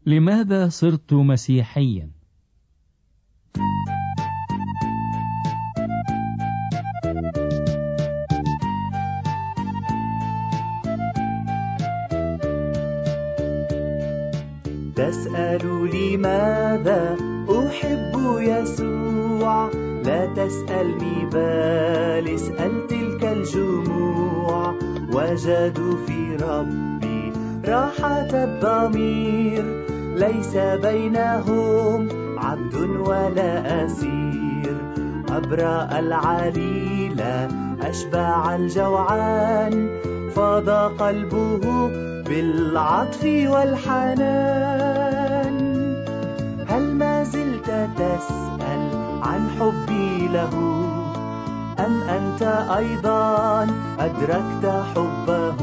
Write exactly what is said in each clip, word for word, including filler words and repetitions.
لماذا صرت مسيحيا؟ تسأل لماذا أحب يسوع، لا تسألني بل اسأل تلك الجموع. وجدوا في ربي راحة الضمير، ليس بينهم عبد ولا أسير. أبرأ العليل أشبع الجوعان، فاض قلبه بالعطف والحنان. هل ما زلت تسأل عن حبي له، أم أنت أيضا أدركت حبه؟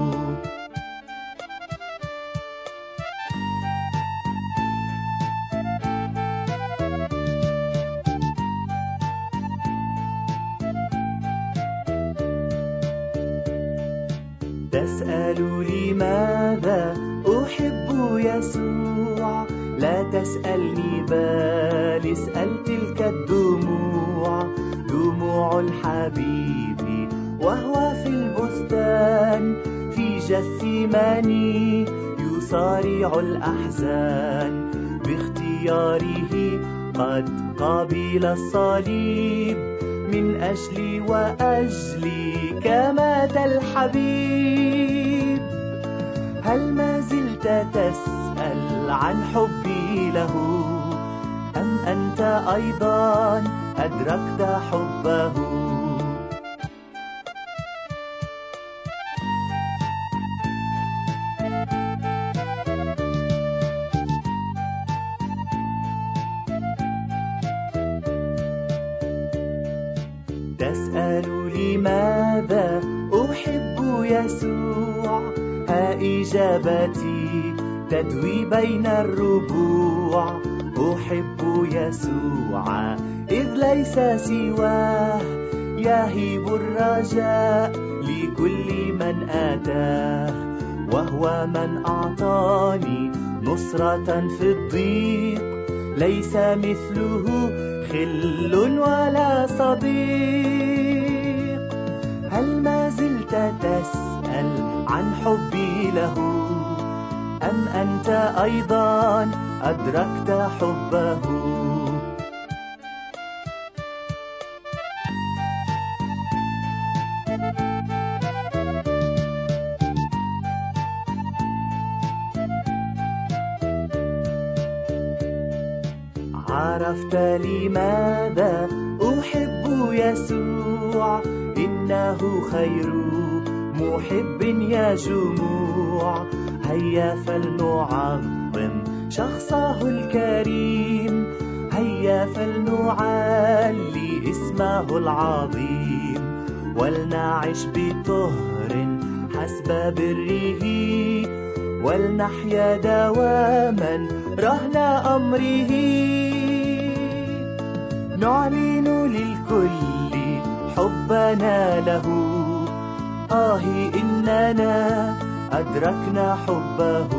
تسأل لماذا أحب يسوع، لا تسألني بل اسأل تلك الدموع. دموع الحبيب وهو في البستان، في جثماني يصارع الأحزان. باختياره قد قابل الصليب، من أجلي وأجلي كمات الحبيب. هل ما زلت تسأل عن حبي له، أم أنت أيضا أدركت حبه؟ تسأل لماذا أحب يسوع، ها إجابتي تدوي بين الربوع. أحب يسوع إذ ليس سواه، يهب الرجاء لكل من أتاه. وهو من أعطاني نصرة في الضيق، ليس مثله خل ولا صديق. هل ما زلت تسأل عن حبي له، أم أنت أيضا أدركت حبه؟ عرفت لماذا أحب يسوع، إنه خير محب يا جموع. هيا فلنعظم شخصه الكريم، هيا فلنعلي اسمه العظيم. ولنعش بطهر حسب بره، ولنحيا دواما رهن أمره. نعلن للكل حبنا له، آه إننا أدركنا حبه.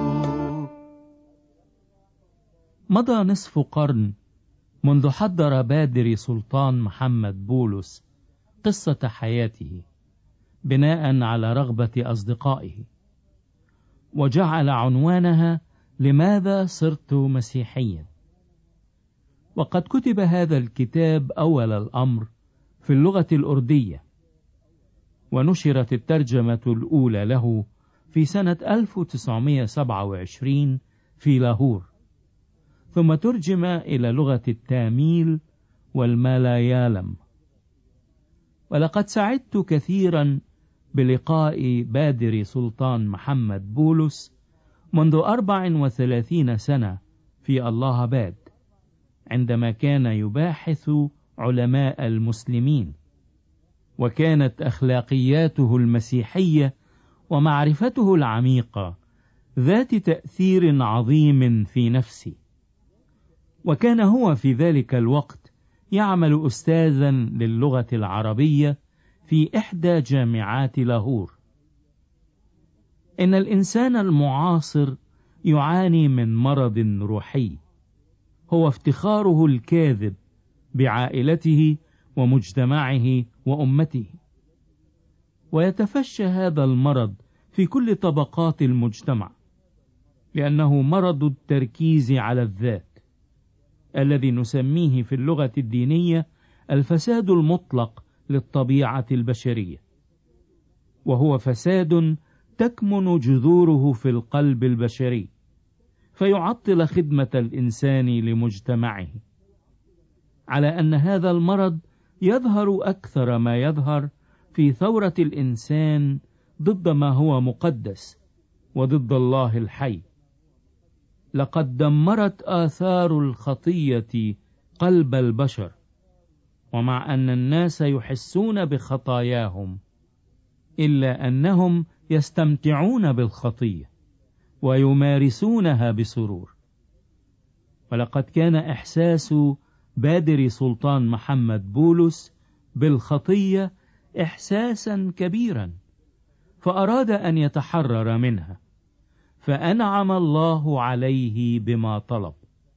مضى نصف قرن منذ حضر بادري سلطان محمد بولس قصة حياته بناء على رغبة أصدقائه، وجعل عنوانها لماذا صرت مسيحيا. وقد كتب هذا الكتاب أول الأمر في اللغة الأردية، ونشرت الترجمة الأولى له في سنة ألف وتسعمائة وسبعة وعشرين في لاهور، ثم ترجم إلى لغة التاميل والمالايالم. ولقد سعدت كثيرا بلقاء بادري سلطان محمد بولس منذ أربع وثلاثين سنة في اللهباد، عندما كان يباحث علماء المسلمين، وكانت أخلاقياته المسيحية ومعرفته العميقة ذات تأثير عظيم في نفسي. وكان هو في ذلك الوقت يعمل أستاذا للغة العربية في إحدى جامعات لاهور. إن الإنسان المعاصر يعاني من مرض روحي هو افتخاره الكاذب بعائلته ومجتمعه وأمته. ويتفشى هذا المرض في كل طبقات المجتمع، لأنه مرض التركيز على الذات الذي نسميه في اللغة الدينية الفساد المطلق للطبيعة البشرية، وهو فساد تكمن جذوره في القلب البشري، فيعطل خدمة الإنسان لمجتمعه، على أن هذا المرض يظهر أكثر ما يظهر في ثورة الإنسان ضد ما هو مقدس وضد الله الحي. لقد دمرت آثار الخطية قلب البشر، ومع أن الناس يحسون بخطاياهم إلا أنهم يستمتعون بالخطية ويمارسونها بسرور. ولقد كان إحساس بادري سلطان محمد بولس بالخطية إحساسا كبيرا، فأراد أن يتحرر منها، فأنعم الله عليه بما طلب.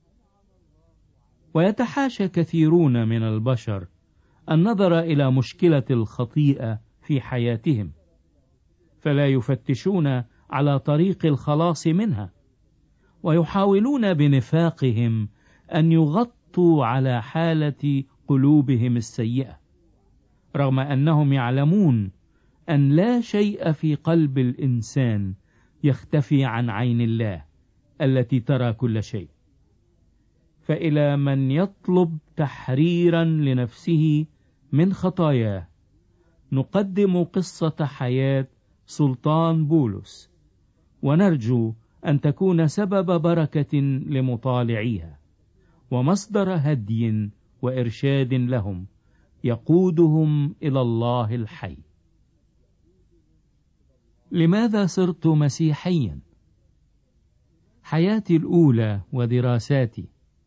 ويتحاشى كثيرون من البشر النظر إلى مشكلة الخطيئة في حياتهم، فلا يفتشون على طريق الخلاص منها، ويحاولون بنفاقهم أن يغطوا على حالة قلوبهم السيئة، رغم أنهم يعلمون أن لا شيء في قلب الإنسان يختفي عن عين الله التي ترى كل شيء. فإلى من يطلب تحريرا لنفسه من خطاياه نقدم قصة حياة سلطان بولس، ونرجو أن تكون سبب بركة لمطالعيها ومصدر هدي وإرشاد لهم يقودهم إلى الله الحي. لماذا صرت مسيحيا؟ حياتي الأولى ودراساتي.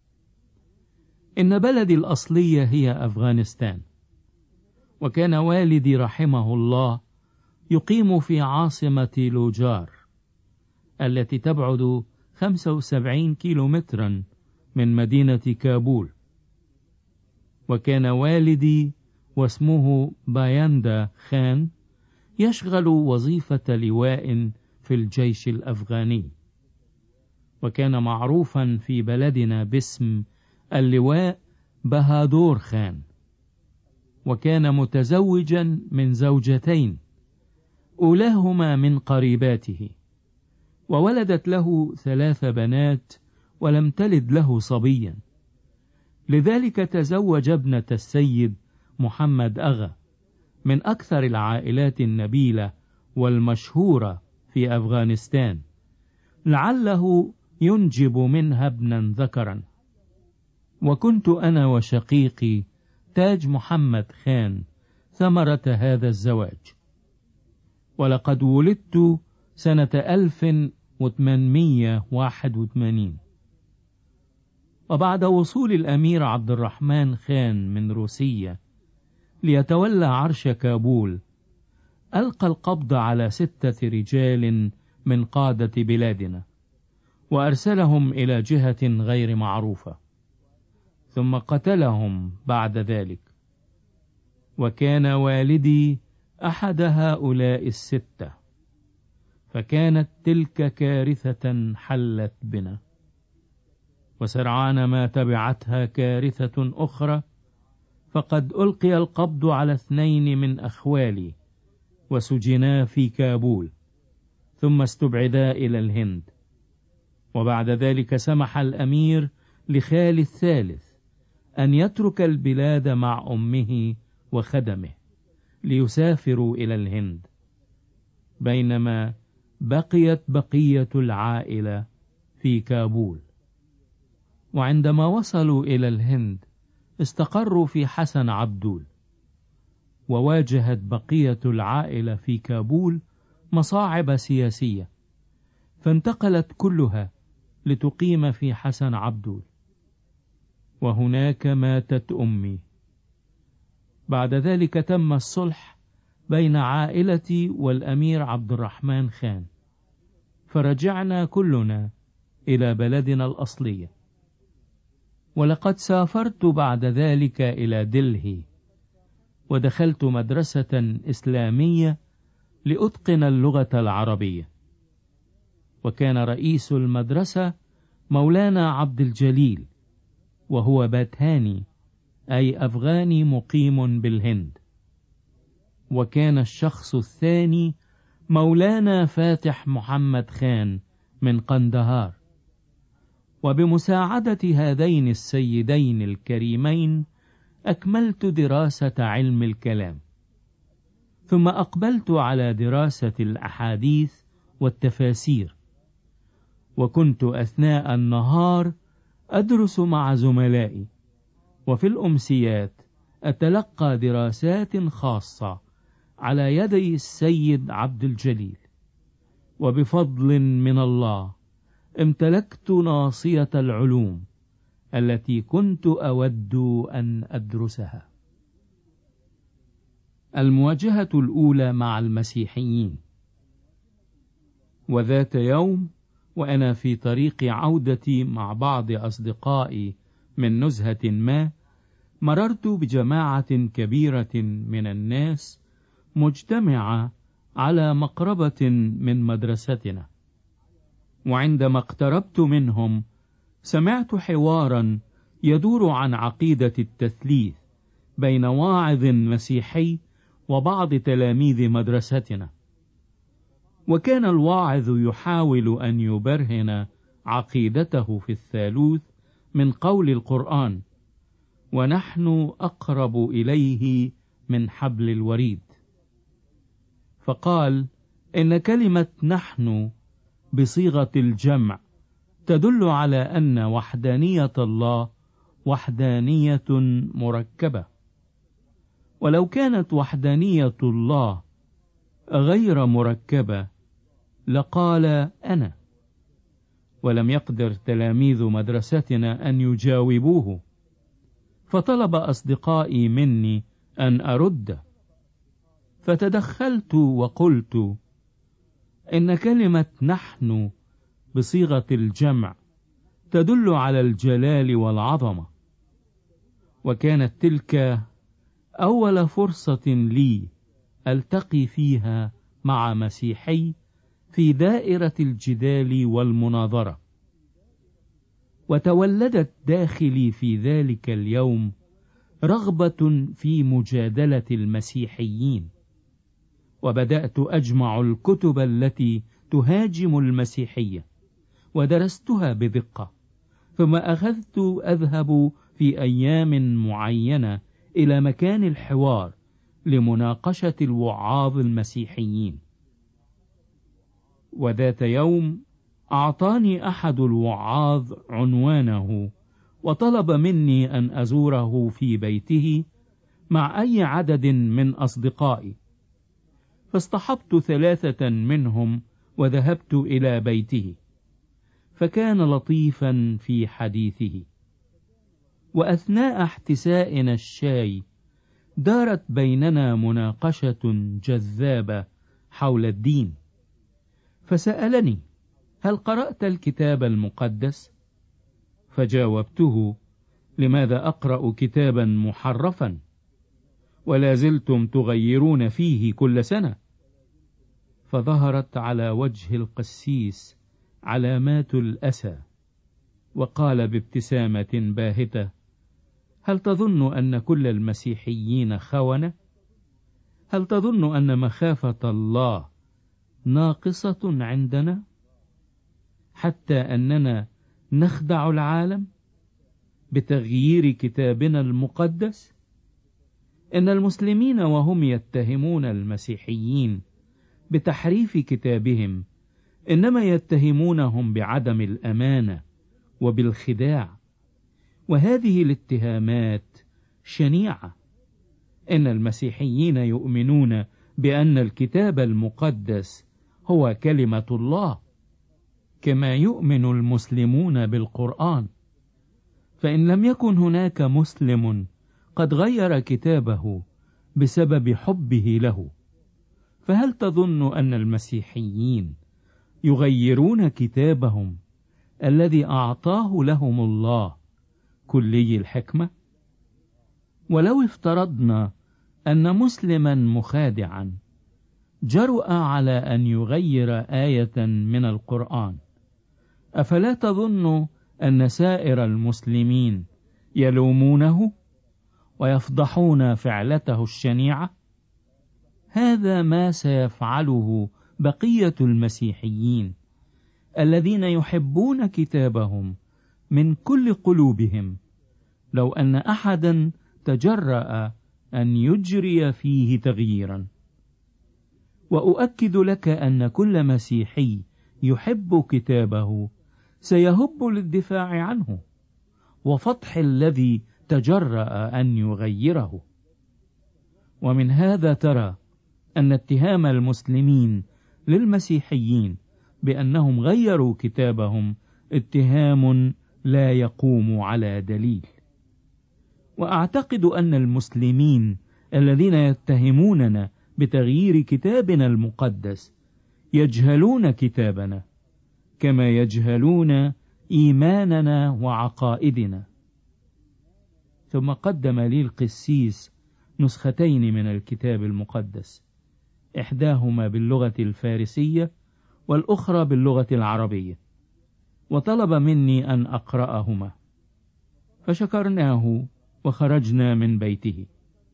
إن بلدي الأصلية هي أفغانستان، وكان والدي رحمه الله يقيم في عاصمة لوجار التي تبعد خمسة وسبعين كيلومترا من مدينة كابول. وكان والدي واسمه بايندا خان يشغل وظيفة لواء في الجيش الأفغاني، وكان معروفا في بلدنا باسم اللواء بهادور خان. وكان متزوجا من زوجتين، أولاهما من قريباته، وولدت له ثلاث بنات ولم تلد له صبيا، لذلك تزوج ابنة السيد محمد أغا من أكثر العائلات النبيلة والمشهورة في أفغانستان، لعله ينجب منها ابنا ذكرا. وكنت أنا وشقيقي تاج محمد خان ثمرة هذا الزواج. ولقد ولدت سنة ألف وثمانمائة وواحد وثمانين، وبعد وصول الأمير عبد الرحمن خان من روسيا ليتولى عرش كابول ألقى القبض على ستة رجال من قادة بلادنا وأرسلهم إلى جهة غير معروفة، ثم قتلهم بعد ذلك. وكان والدي أحد هؤلاء الستة، فكانت تلك كارثة حلت بنا، وسرعان ما تبعتها كارثة أخرى، فقد ألقي القبض على اثنين من أخوالي وسجنا في كابول، ثم استبعدا إلى الهند. وبعد ذلك سمح الأمير لخالي الثالث أن يترك البلاد مع أمه وخدمه ليسافروا إلى الهند، بينما بقيت بقية العائلة في كابول. وعندما وصلوا إلى الهند استقروا في حسن عبدول، وواجهت بقية العائلة في كابول مصاعب سياسية، فانتقلت كلها لتقيم في حسن عبدول، وهناك ماتت أمي. بعد ذلك تم الصلح بين عائلتي والأمير عبد الرحمن خان، فرجعنا كلنا إلى بلدنا الأصلية. ولقد سافرت بعد ذلك إلى دلهي، ودخلت مدرسة إسلامية لأتقن اللغة العربية. وكان رئيس المدرسة مولانا عبد الجليل، وهو باتهاني أي أفغاني مقيم بالهند. وكان الشخص الثاني مولانا فاتح محمد خان من قندهار. وبمساعدة هذين السيدين الكريمين أكملت دراسة علم الكلام، ثم أقبلت على دراسة الأحاديث والتفاسير. وكنت أثناء النهار أدرس مع زملائي، وفي الأمسيات أتلقى دراسات خاصة على يدي السيد عبد الجليل. وبفضل من الله امتلكت ناصية العلوم التي كنت أود أن أدرسها. المواجهة الأولى مع المسيحيين. وذات يوم وأنا في طريق عودتي مع بعض أصدقائي من نزهة ما، مررت بجماعة كبيرة من الناس مجتمعة على مقربة من مدرستنا. وعندما اقتربت منهم سمعت حوارا يدور عن عقيدة التثليث بين واعظ مسيحي وبعض تلاميذ مدرستنا. وكان الواعظ يحاول أن يبرهن عقيدته في الثالوث من قول القرآن، ونحن أقرب إليه من حبل الوريد. فقال إن كلمة نحن بصيغة الجمع تدل على أن وحدانية الله وحدانية مركبة، ولو كانت وحدانية الله غير مركبة لقال أنا. ولم يقدر تلاميذ مدرستنا أن يجاوبوه، فطلب أصدقائي مني أن أرد. فتدخلت وقلت إن كلمة نحن بصيغة الجمع تدل على الجلال والعظمة. وكانت تلك أول فرصة لي ألتقي فيها مع مسيحي في دائرة الجدال والمناظرة. وتولدت داخلي في ذلك اليوم رغبة في مجادلة المسيحيين، وبدأت أجمع الكتب التي تهاجم المسيحية ودرستها بدقة. ثم أخذت أذهب في أيام معينة إلى مكان الحوار لمناقشة الوعاظ المسيحيين. وذات يوم أعطاني أحد الوعاظ عنوانه، وطلب مني أن أزوره في بيته مع أي عدد من أصدقائي. فاصطحبت ثلاثة منهم وذهبت إلى بيته، فكان لطيفا في حديثه. وأثناء احتسائنا الشاي دارت بيننا مناقشة جذابة حول الدين. فسألني: هل قرأت الكتاب المقدس؟ فجاوبته: لماذا أقرأ كتابا محرفا؟ ولا زلتم تغيرون فيه كل سنة. فظهرت على وجه القسيس علامات الأسى، وقال بابتسامة باهتة: هل تظن أن كل المسيحيين خونة؟ هل تظن أن مخافة الله ناقصة عندنا، حتى أننا نخدع العالم بتغيير كتابنا المقدس؟ إن المسلمين وهم يتهمون المسيحيين بتحريف كتابهم إنما يتهمونهم بعدم الأمانة وبالخداع، وهذه الاتهامات شنيعة. إن المسيحيين يؤمنون بأن الكتاب المقدس هو كلمة الله، كما يؤمن المسلمون بالقرآن. فإن لم يكن هناك مسلم قد غير كتابه بسبب حبه له، فهل تظن أن المسيحيين يغيرون كتابهم الذي أعطاه لهم الله كلي الحكمة؟ ولو افترضنا أن مسلما مخادعا جرؤ على أن يغير آية من القرآن، أفلا تظن أن سائر المسلمين يلومونه ويفضحون فعلته الشنيعة؟ هذا ما سيفعله بقية المسيحيين الذين يحبون كتابهم من كل قلوبهم لو أن أحدا تجرأ أن يجري فيه تغييرا. وأؤكد لك أن كل مسيحي يحب كتابه سيهب للدفاع عنه وفضح الذي تجرأ أن يغيره. ومن هذا ترى أن اتهام المسلمين للمسيحيين بأنهم غيروا كتابهم اتهام لا يقوم على دليل. وأعتقد أن المسلمين الذين يتهموننا بتغيير كتابنا المقدس يجهلون كتابنا كما يجهلون إيماننا وعقائدنا. ثم قدم لي القسيس نسختين من الكتاب المقدس، إحداهما باللغة الفارسية والأخرى باللغة العربية، وطلب مني أن أقرأهما، فشكرناه وخرجنا من بيته.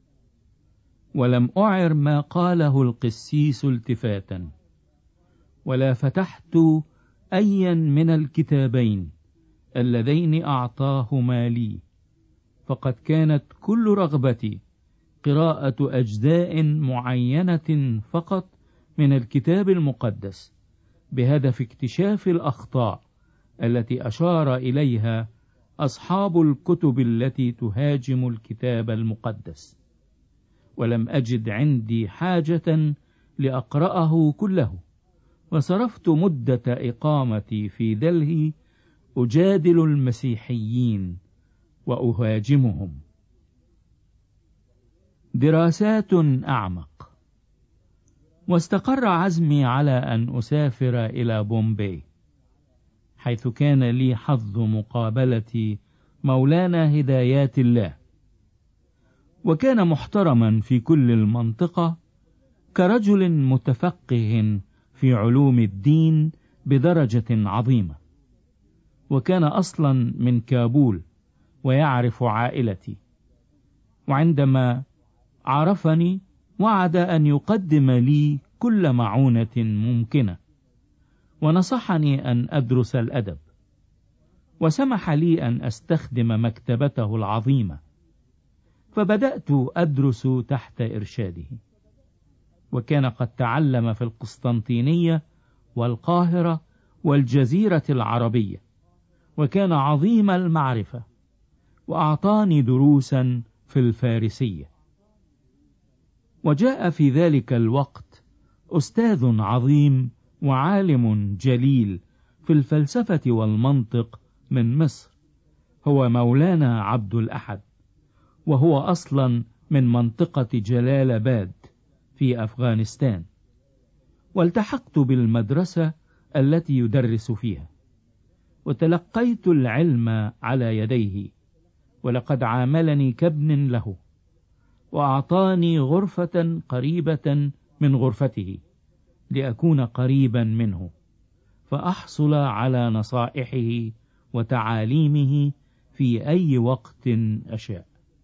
ولم أعر ما قاله القسيس التفاتا، ولا فتحت أيا من الكتابين اللذين أعطاهما لي، فقد كانت كل رغبتي قراءة أجزاء معينة فقط من الكتاب المقدس بهدف اكتشاف الأخطاء التي أشار إليها أصحاب الكتب التي تهاجم الكتاب المقدس. ولم أجد عندي حاجة لأقرأه كله، وصرفت مدة إقامتي في دلهي أجادل المسيحيين وأهاجمهم. دراسات أعمق. واستقر عزمي على أن أسافر إلى بومبي، حيث كان لي حظ مقابلة مولانا هدايات الله، وكان محترما في كل المنطقة كرجل متفقه في علوم الدين بدرجة عظيمة، وكان أصلا من كابول ويعرف عائلتي. وعندما عرفني وعد أن يقدم لي كل معونة ممكنة، ونصحني أن أدرس الأدب، وسمح لي أن أستخدم مكتبته العظيمة، فبدأت أدرس تحت إرشاده. وكان قد تعلم في القسطنطينية والقاهرة والجزيرة العربية، وكان عظيم المعرفة، وأعطاني دروسا في الفارسية. وجاء في ذلك الوقت أستاذ عظيم وعالم جليل في الفلسفة والمنطق من مصر، هو مولانا عبد الأحد، وهو أصلا من منطقة جلال آباد في أفغانستان. والتحقت بالمدرسة التي يدرس فيها، وتلقيت العلم على يديه، ولقد عاملني كابن له، وأعطاني غرفة قريبة من غرفته لأكون قريبا منه، فأحصل على نصائحه وتعاليمه في أي وقت أشاء.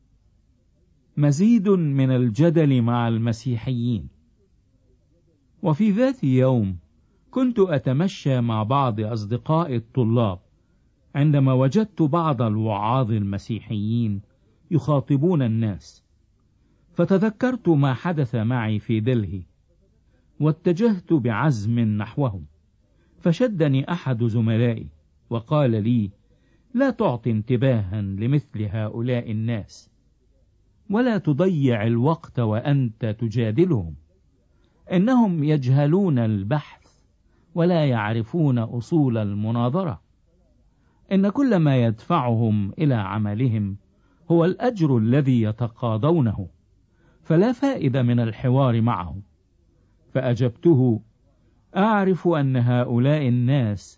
مزيد من الجدل مع المسيحيين. وفي ذات يوم كنت أتمشى مع بعض أصدقاء الطلاب، عندما وجدت بعض الوعاظ المسيحيين يخاطبون الناس، فتذكرت ما حدث معي في دلهي، واتجهت بعزم نحوهم. فشدني أحد زملائي وقال لي: لا تعطي انتباها لمثل هؤلاء الناس، ولا تضيع الوقت وأنت تجادلهم، إنهم يجهلون البحث ولا يعرفون أصول المناظرة. إن كل ما يدفعهم إلى عملهم هو الأجر الذي يتقاضونه، فلا فائدة من الحوار معهم. فأجبته: أعرف أن هؤلاء الناس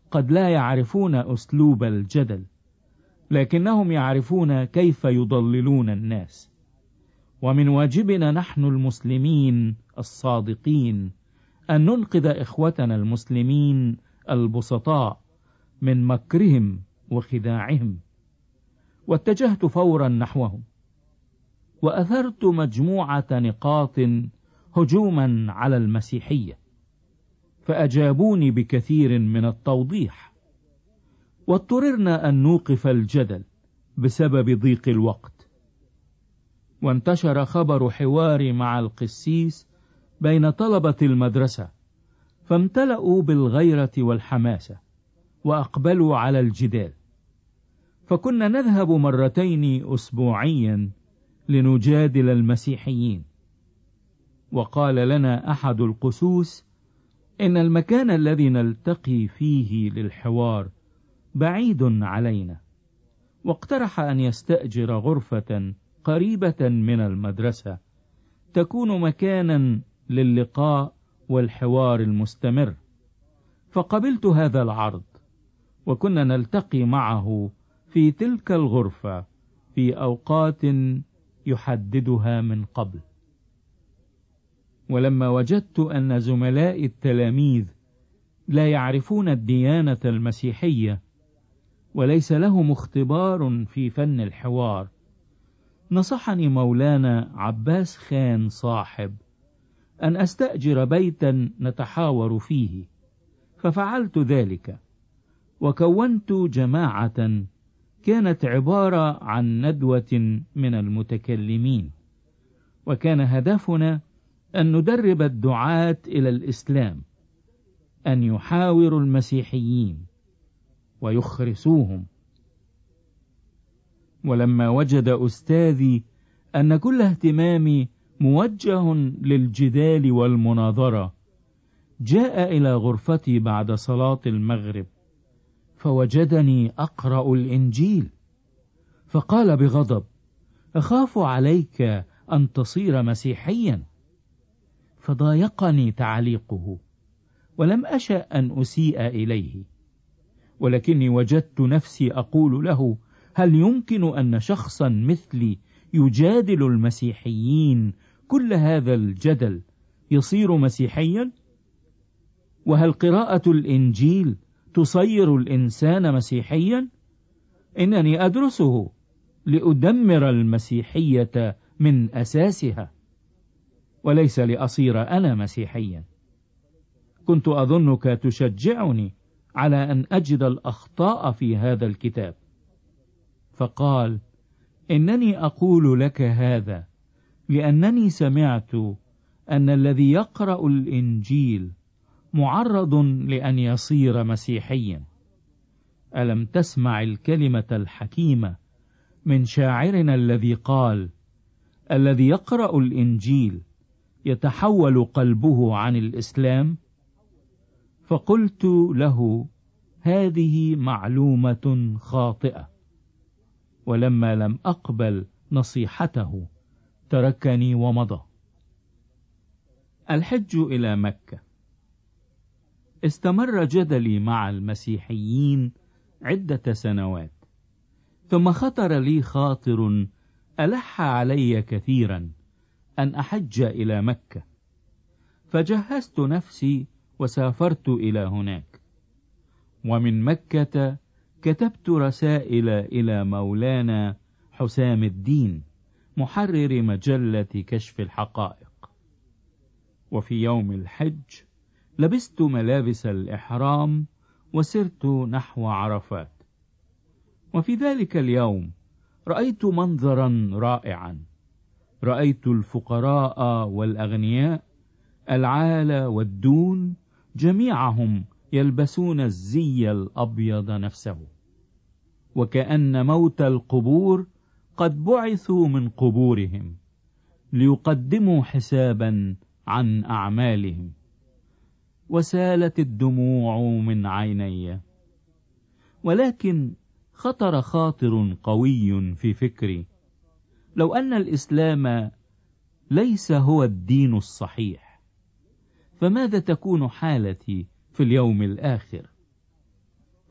قد لا يعرفون أسلوب الجدل، لكنهم يعرفون كيف يضللون الناس. ومن واجبنا نحن المسلمين الصادقين أن ننقذ إخوتنا المسلمين البسطاء من مكرهم وخداعهم. واتجهت فورا نحوهم، وأثرت مجموعة نقاط هجوما على المسيحية، فأجابوني بكثير من التوضيح، واضطررنا أن نوقف الجدل بسبب ضيق الوقت. وانتشر خبر حواري مع القسيس بين طلبة المدرسة، فامتلأوا بالغيرة والحماسة وأقبلوا على الجدال، فكنا نذهب مرتين أسبوعيا لنجادل المسيحيين. وقال لنا أحد القسوس إن المكان الذي نلتقي فيه للحوار بعيد علينا، واقترح أن يستأجر غرفة قريبة من المدرسة تكون مكانا للقاء والحوار المستمر. فقبلت هذا العرض، وكنا نلتقي معه في تلك الغرفة في أوقات يحددها من قبل. ولما وجدت أن زملاء التلاميذ لا يعرفون الديانة المسيحية وليس لهم اختبار في فن الحوار، نصحني مولانا عباس خان صاحب أن أستأجر بيتا نتحاور فيه، ففعلت ذلك، وكونت جماعة كانت عبارة عن ندوة من المتكلمين، وكان هدفنا أن ندرب الدعاة إلى الإسلام أن يحاوروا المسيحيين ويخرسوهم. ولما وجد أستاذي أن كل اهتمامي موجه للجدال والمناظرة، جاء إلى غرفتي بعد صلاة المغرب فوجدني أقرأ الإنجيل، فقال بغضب: أخاف عليك أن تصير مسيحيا. فضايقني تعليقه، ولم أشأ أن أسيء إليه، ولكني وجدت نفسي أقول له: هل يمكن أن شخصا مثلي يجادل المسيحيين كل هذا الجدل يصير مسيحيا؟ وهل قراءة الإنجيل تصير الإنسان مسيحيا؟ إنني أدرسه لأدمر المسيحية من أساسها، وليس لأصير أنا مسيحيا. كنت أظنك تشجعني على أن أجد الأخطاء في هذا الكتاب. فقال: إنني أقول لك هذا لأنني سمعت أن الذي يقرأ الإنجيل معرض لأن يصير مسيحيا. ألم تسمع الكلمة الحكيمة من شاعرنا الذي قال: الذي يقرأ الإنجيل يتحول قلبه عن الإسلام؟ فقلت له: هذه معلومة خاطئة. ولما لم أقبل نصيحته تركني ومضى. الحج إلى مكة. استمر جدلي مع المسيحيين عدة سنوات، ثم خطر لي خاطر ألح علي كثيرا أن أحج إلى مكة، فجهزت نفسي وسافرت إلى هناك. ومن مكة كتبت رسائل إلى مولانا حسام الدين محرر مجلة كشف الحقائق. وفي يوم الحج لبست ملابس الإحرام وسرت نحو عرفات. وفي ذلك اليوم رأيت منظرا رائعا. رأيت الفقراء والأغنياء، العال والدون، جميعهم يلبسون الزي الأبيض نفسه، وكأن موت القبور قد بعثوا من قبورهم ليقدموا حسابا عن أعمالهم. وسالت الدموع من عيني، ولكن خطر خاطر قوي في فكري: لو أن الإسلام ليس هو الدين الصحيح، فماذا تكون حالتي في اليوم الآخر؟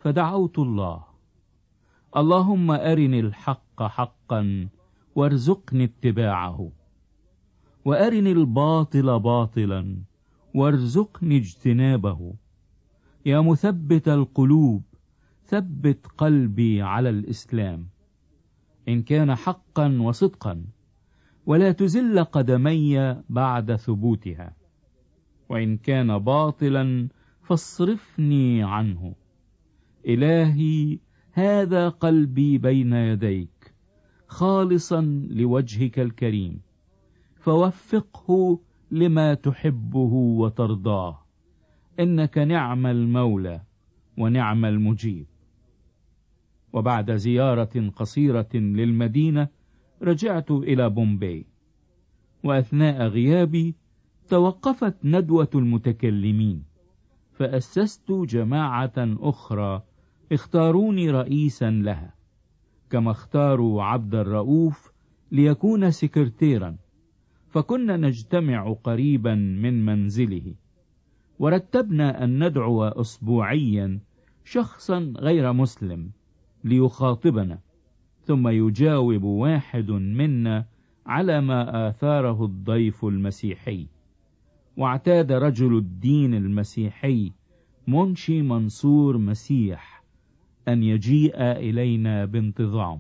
فدعوت الله: اللهم أرني الحق حقا وارزقني اتباعه، وأرني الباطل باطلا وارزقني اجتنابه. يا مثبت القلوب ثبت قلبي على الإسلام، إن كان حقا وصدقا، ولا تزل قدمي بعد ثبوتها، وإن كان باطلا فاصرفني عنه. إلهي، هذا قلبي بين يديك خالصا لوجهك الكريم، فوفقه لما تحبه وترضاه، إنك نعم المولى ونعم المجيب. وبعد زيارة قصيرة للمدينة رجعت إلى بومباي، وأثناء غيابي توقفت ندوة المتكلمين، فأسست جماعة أخرى اختاروني رئيسا لها، كما اختاروا عبد الرؤوف ليكون سكرتيرا، فكنا نجتمع قريبا من منزله، ورتبنا أن ندعو أسبوعيا شخصا غير مسلم ليخاطبنا، ثم يجاوب واحد منا على ما آثاره الضيف المسيحي. واعتاد رجل الدين المسيحي منشي منصور مسيح أن يجيء إلينا بانتظام.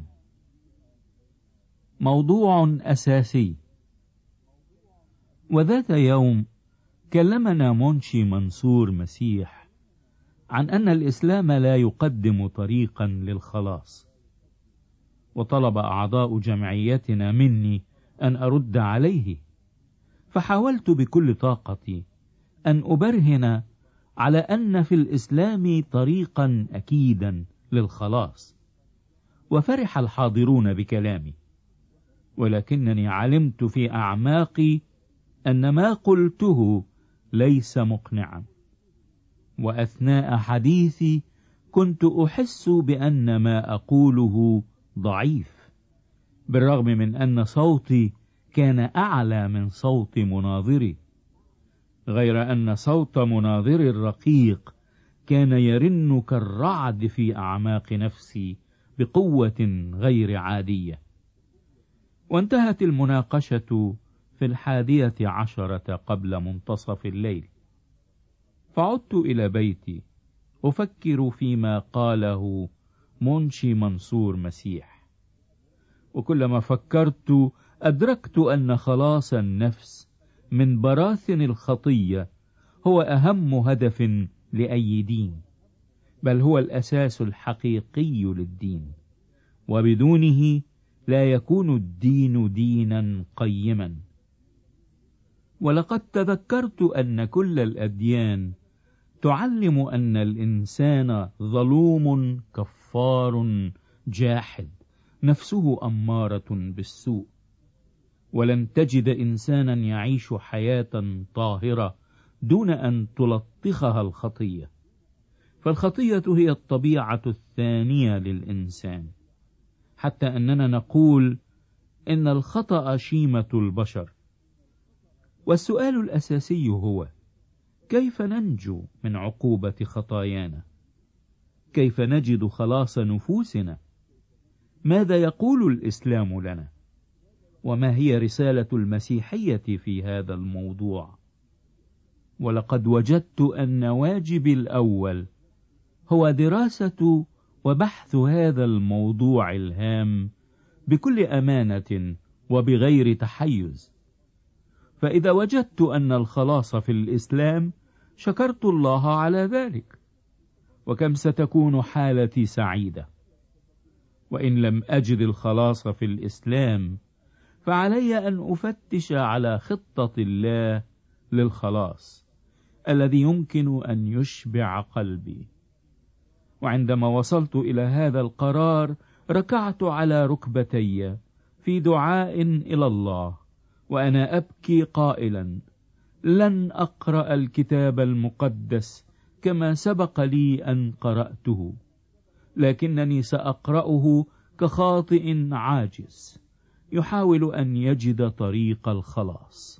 موضوع أساسي. وذات يوم كلمنا منشي منصور مسيح عن أن الإسلام لا يقدم طريقا للخلاص، وطلب أعضاء جمعيتنا مني أن أرد عليه، فحاولت بكل طاقتي أن أبرهن على أن في الإسلام طريقا أكيدا للخلاص، وفرح الحاضرون بكلامي، ولكنني علمت في أعماقي أن ما قلته ليس مقنعا. وأثناء حديثي كنت أحس بأن ما أقوله ضعيف، بالرغم من أن صوتي كان أعلى من صوت مناظري، غير أن صوت مناظري الرقيق كان يرن كالرعد في أعماق نفسي بقوة غير عادية. وانتهت المناقشة في الحادية عشرة قبل منتصف الليل، فعدت إلى بيتي أفكر فيما قاله منشي منصور مسيح، وكلما فكرت أدركت أن خلاص النفس من براثن الخطية هو أهم هدف لأي دين، بل هو الأساس الحقيقي للدين، وبدونه لا يكون الدين دينا قيما. ولقد تذكرت أن كل الأديان تعلم أن الإنسان ظلوم كفار جاحد، نفسه أمارة بالسوء، ولن تجد إنسانا يعيش حياة طاهرة دون أن تلطخها الخطية، فالخطية هي الطبيعة الثانية للإنسان، حتى أننا نقول إن الخطأ شيمة البشر. والسؤال الأساسي هو: كيف ننجو من عقوبة خطايانا؟ كيف نجد خلاص نفوسنا؟ ماذا يقول الإسلام لنا؟ وما هي رسالة المسيحية في هذا الموضوع؟ ولقد وجدت أن واجبي الأول هو دراسة وبحث هذا الموضوع الهام بكل أمانة وبغير تحيز. فإذا وجدت أن الخلاص في الإسلام شكرت الله على ذلك، وكم ستكون حالتي سعيدة. وإن لم أجد الخلاص في الإسلام فعلي أن أفتش على خطة الله للخلاص الذي يمكن أن يشبع قلبي. وعندما وصلت إلى هذا القرار ركعت على ركبتي في دعاء إلى الله، وأنا أبكي قائلا: لن أقرأ الكتاب المقدس كما سبق لي أن قرأته، لكنني سأقرأه كخاطئ عاجز يحاول أن يجد طريق الخلاص.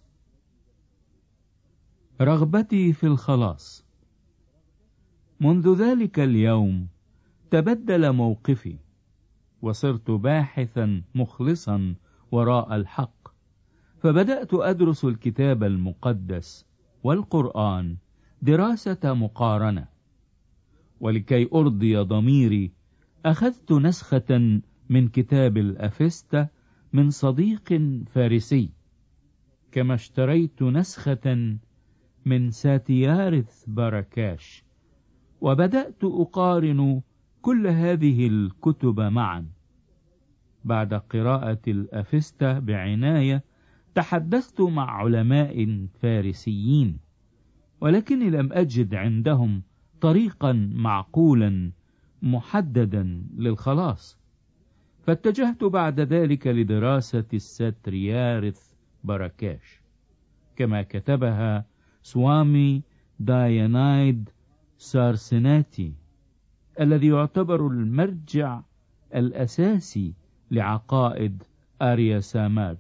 رغبتي في الخلاص. منذ ذلك اليوم تبدل موقفي، وصرت باحثا مخلصا وراء الحق، فبدأت أدرس الكتاب المقدس والقرآن دراسة مقارنة. ولكي أرضي ضميري أخذت نسخة من كتاب الأفستة من صديق فارسي، كما اشتريت نسخة من ساتيارث باراكاش، وبدأت أقارن كل هذه الكتب معا. بعد قراءة الأفستة بعناية تحدثت مع علماء فارسيين، ولكني لم أجد عندهم طريقا معقولا محددا للخلاص، فاتجهت بعد ذلك لدراسة الساتريارث باراكاش كما كتبها سوامي دايانايد سارسناتي، الذي يعتبر المرجع الأساسي لعقائد آريا ساماج.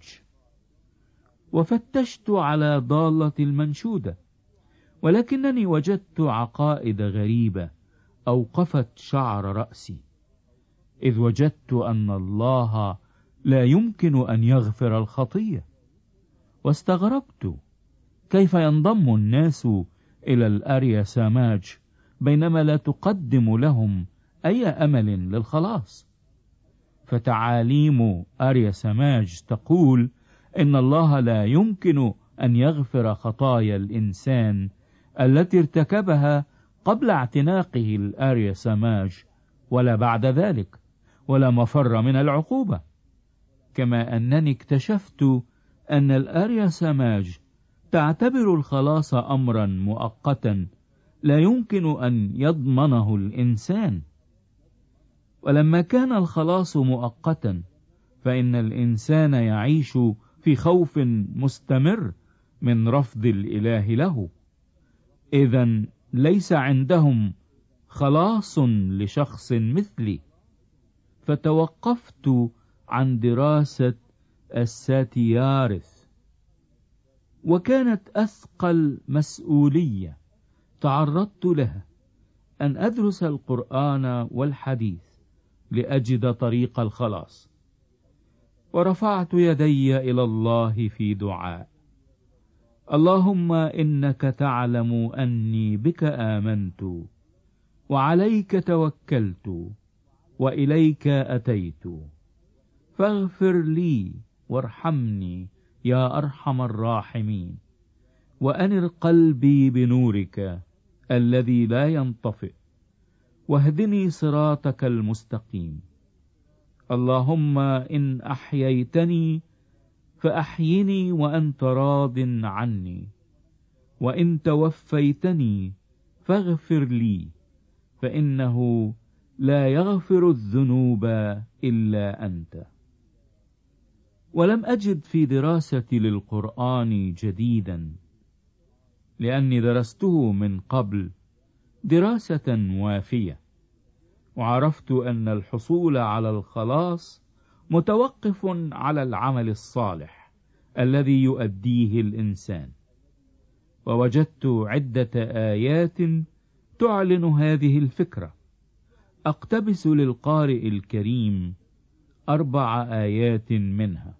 وفتشت على ضالة المنشودة، ولكنني وجدت عقائد غريبة أوقفت شعر رأسي، إذ وجدت أن الله لا يمكن أن يغفر الخطية. واستغربت كيف ينضم الناس إلى الآريا ساماج بينما لا تقدم لهم أي أمل للخلاص. فتعاليم آريا ساماج تقول إن الله لا يمكن أن يغفر خطايا الإنسان التي ارتكبها قبل اعتناقه الآريا ساماج ولا بعد ذلك، ولا مفر من العقوبة. كما أنني اكتشفت أن الآريا ساماج تعتبر الخلاص أمرا مؤقتا لا يمكن أن يضمنه الإنسان. ولما كان الخلاص مؤقتا فإن الإنسان يعيش في خوف مستمر من رفض الإله له، إذن ليس عندهم خلاص لشخص مثلي. فتوقفت عن دراسة الساتيارث، وكانت أثقل مسؤولية تعرضت لها أن أدرس القرآن والحديث لأجد طريق الخلاص. ورفعت يدي إلى الله في دعاء: اللهم إنك تعلم أني بك آمنت، وعليك توكلت، وإليك أتيت، فاغفر لي وارحمني يا أرحم الراحمين، وأنر قلبي بنورك الذي لا ينطفئ، واهدني صراطك المستقيم. اللهم إن أحييتني فأحيني وأنت راض عني، وإن توفيتني فاغفر لي، فإنه لا يغفر الذنوب إلا أنت. ولم أجد في دراستي للقرآن جديدا، لأني درسته من قبل دراسة وافية، وعرفت أن الحصول على الخلاص متوقف على العمل الصالح الذي يؤديه الإنسان. ووجدت عدة آيات تعلن هذه الفكرة. أقتبس للقارئ الكريم أربع آيات منها: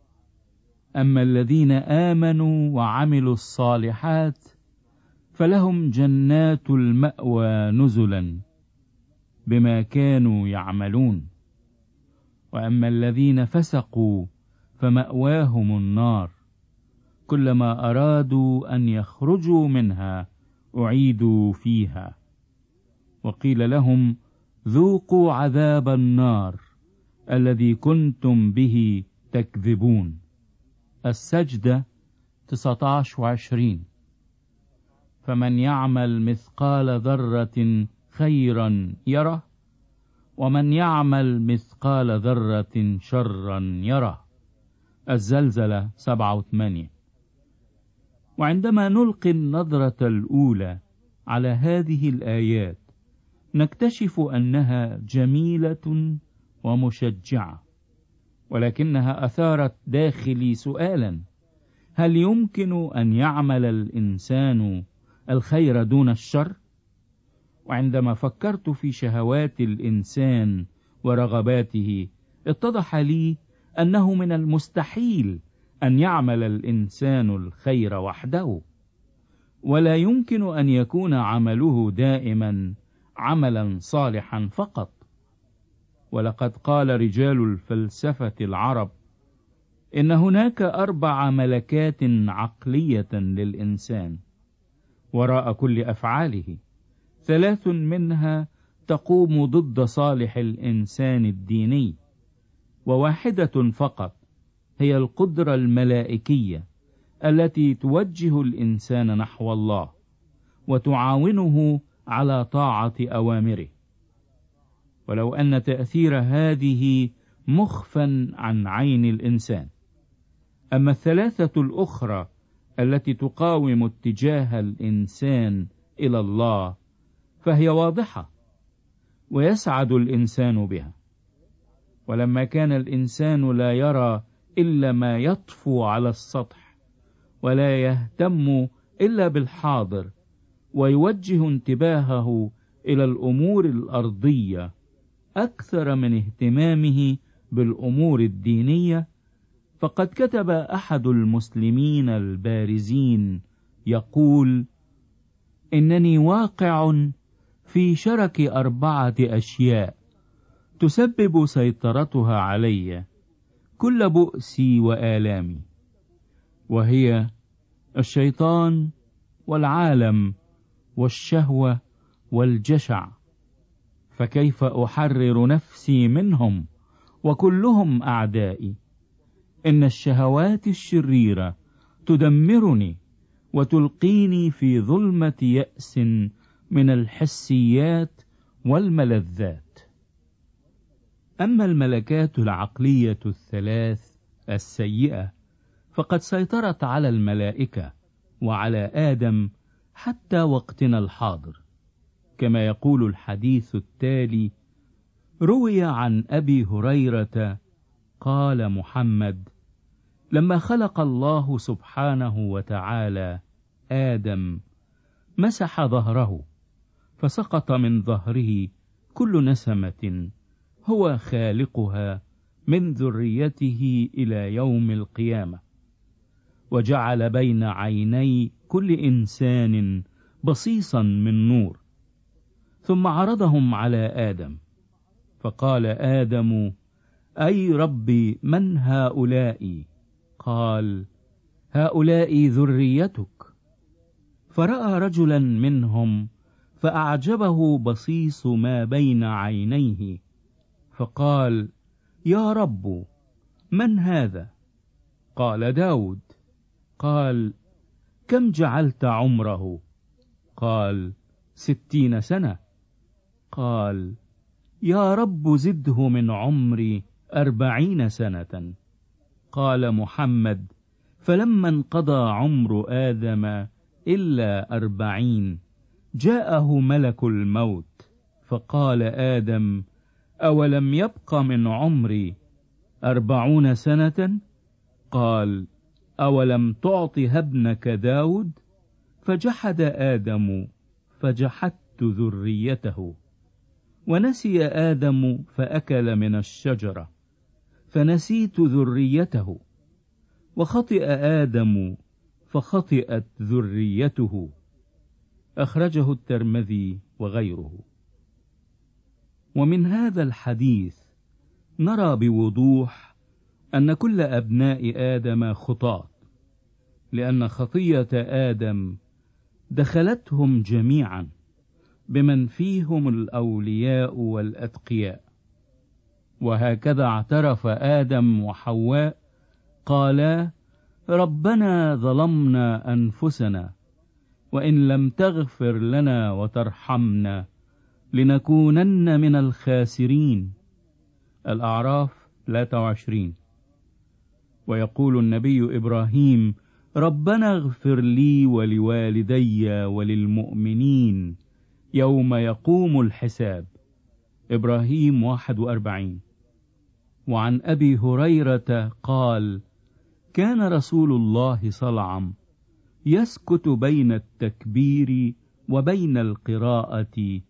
أما الذين آمنوا وعملوا الصالحات فلهم جنات المأوى نزلا بما كانوا يعملون، وأما الذين فسقوا فمأواهم النار، كلما أرادوا أن يخرجوا منها أعيدوا فيها، وقيل لهم ذوقوا عذاب النار الذي كنتم به تكذبون. السجدة تسعة عشر وعشرين. فمن يعمل مثقال ذرة خيرا يره، ومن يعمل مثقال ذرة شرا يره. الزلزلة سبعة وثمانية. وعندما نلقي النظرة الأولى على هذه الآيات نكتشف أنها جميلة ومشجعة، ولكنها أثارت داخلي سؤالا: هل يمكن أن يعمل الإنسان الخير دون الشر؟ وعندما فكرت في شهوات الإنسان ورغباته اتضح لي أنه من المستحيل أن يعمل الإنسان الخير وحده، ولا يمكن أن يكون عمله دائما عملا صالحا فقط. ولقد قال رجال الفلسفة العرب إن هناك أربع ملكات عقلية للإنسان وراء كل أفعاله، ثلاث منها تقوم ضد صالح الإنسان الديني، وواحدة فقط هي القدرة الملائكية التي توجه الإنسان نحو الله وتعاونه على طاعة أوامره. ولو أن تأثير هذه مخفى عن عين الإنسان، أما الثلاثة الأخرى التي تقاوم اتجاه الإنسان إلى الله فهي واضحة ويسعد الإنسان بها. ولما كان الإنسان لا يرى إلا ما يطفو على السطح ولا يهتم إلا بالحاضر ويوجه انتباهه إلى الأمور الأرضية أكثر من اهتمامه بالأمور الدينية، فقد كتب أحد المسلمين البارزين يقول: إنني واقع في شرك أربعة أشياء تسبب سيطرتها علي كل بؤسي وآلامي، وهي الشيطان والعالم والشهوة والجشع، فكيف أحرر نفسي منهم وكلهم أعدائي؟ إن الشهوات الشريرة تدمرني وتلقيني في ظلمة يأس من الحسيات والملذات. أما الملكات العقلية الثلاث السيئة فقد سيطرت على الملائكة وعلى آدم حتى وقتنا الحاضر، كما يقول الحديث التالي: روي عن أبي هريرة قال محمد: لما خلق الله سبحانه وتعالى آدم مسح ظهره فسقط من ظهره كل نسمة هو خالقها من ذريته إلى يوم القيامة، وجعل بين عيني كل إنسان بصيصا من نور، ثم عرضهم على آدم فقال آدم: أي ربي من هؤلاء؟ قال: هؤلاء ذريتك. فرأى رجلا منهم فأعجبه بصيص ما بين عينيه، فقال: يا رب من هذا؟ قال: داود. قال: كم جعلت عمره؟ قال: ستين سنة. قال: يا رب زده من عمري أربعين سنة. قال محمد: فلما انقضى عمر آدم إلا أربعين جاءه ملك الموت فقال: آدم أولم يبق من عمري أربعون سنة؟ قال: أولم تعط ابنك داود؟ فجحد آدم فجحدت ذريته. ونسي آدم فأكل من الشجرة فنسيت ذريته، وخطئ آدم فخطئت ذريته. أخرجه الترمذي وغيره. ومن هذا الحديث نرى بوضوح أن كل أبناء آدم خطاة، لأن خطية آدم دخلتهم جميعا بمن فيهم الأولياء والأتقياء. وهكذا اعترف آدم وحواء قالا: ربنا ظلمنا أنفسنا وإن لم تغفر لنا وترحمنا لنكونن من الخاسرين. الأعراف ثلاثة وعشرين. ويقول النبي إبراهيم: ربنا اغفر لي ولوالدي وللمؤمنين يوم يقوم الحساب. إبراهيم واحد وأربعين. وعن أبي هريرة قال: كان رسول الله صلى الله عليه وسلم يسكت بين التكبير وبين القراءة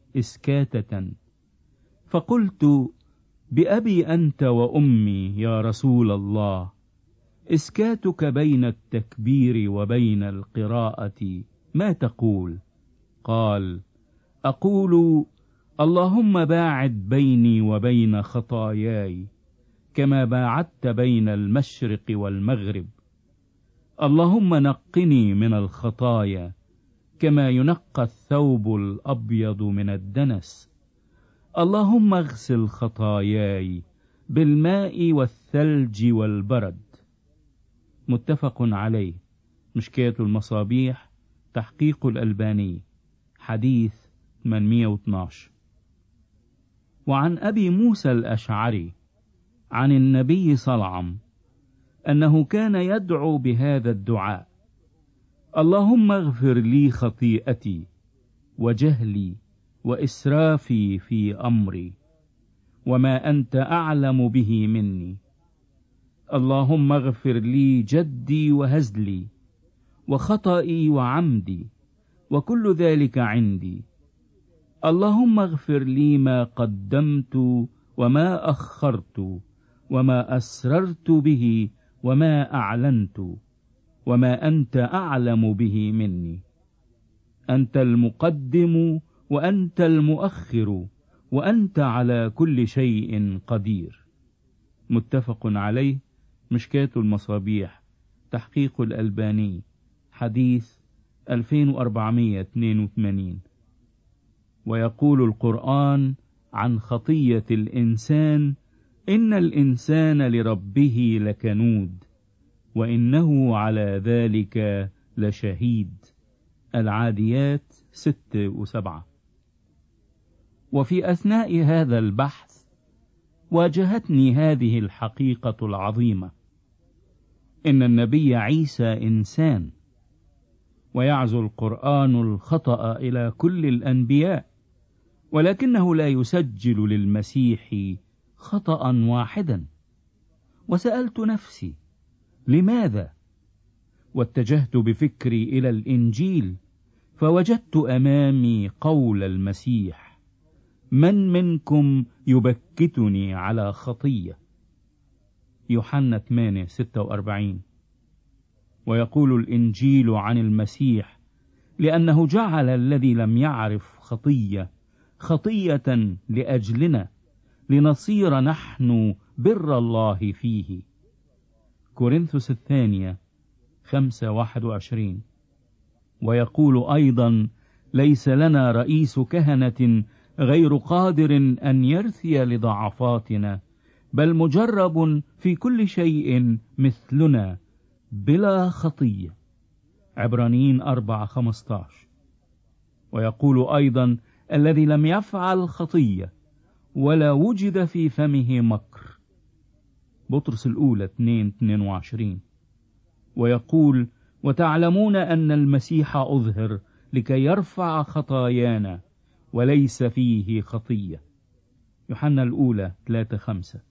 إسكاتة. فقلت: بأبي أنت وأمي يا رسول الله، إسكاتك بين التكبير وبين القراءة ما تقول؟ قال: أقول: اللهم باعد بيني وبين خطاياي كما باعدت بين المشرق والمغرب. اللهم نقني من الخطايا كما ينقى الثوب الأبيض من الدنس. اللهم اغسل خطاياي بالماء والثلج والبرد. متفق عليه. مشكاة المصابيح، تحقيق الألباني، حديث ثمانمائة واثني عشر. وعن أبي موسى الأشعري عن النبي صلى الله عليه وسلم أنه كان يدعو بهذا الدعاء: اللهم اغفر لي خطيئتي وجهلي وإسرافي في أمري وما أنت أعلم به مني. اللهم اغفر لي جدي وهزلي وخطئي وعمدي وكل ذلك عندي. اللهم اغفر لي ما قدمت وما أخرت وما أسررت به وما أعلنت وما أنت أعلم به مني. أنت المقدم وأنت المؤخر وأنت على كل شيء قدير. متفق عليه. مشكاة المصابيح، تحقيق الألباني، حديث ألفين وأربعمائة واثنين وثمانين. ويقول القرآن عن خطية الإنسان: إن الإنسان لربه لكنود وإنه على ذلك لشهيد. العاديات ستة وسبعة. وفي أثناء هذا البحث واجهتني هذه الحقيقة العظيمة: إن النبي عيسى إنسان، ويعزو القرآن الخطأ إلى كل الأنبياء، ولكنه لا يسجل للمسيح خطأ واحدا. وسألت نفسي: لماذا؟ واتجهت بفكري إلى الإنجيل، فوجدت أمامي قول المسيح: من منكم يبكتني على خطية؟ يوحنا ثمانية ستة وأربعين. ويقول الإنجيل عن المسيح: لأنه جعل الذي لم يعرف خطية خطية لأجلنا لنصير نحن بر الله فيه. كورنثوس الثانية خمسة واحد وعشرين. ويقول أيضا: ليس لنا رئيس كهنة غير قادر أن يرثي لضعفاتنا، بل مجرب في كل شيء مثلنا بلا خطية. عبرانيين أربعة خمسة عشر. ويقول أيضا: الذي لم يفعل خطية ولا وجد في فمه مكر. بطرس الأولى اثنين اثنين وعشرين. ويقول: وتعلمون أن المسيح أظهر لكي يرفع خطايانا وليس فيه خطية. يوحنا الأولى ثلاثة خمسة.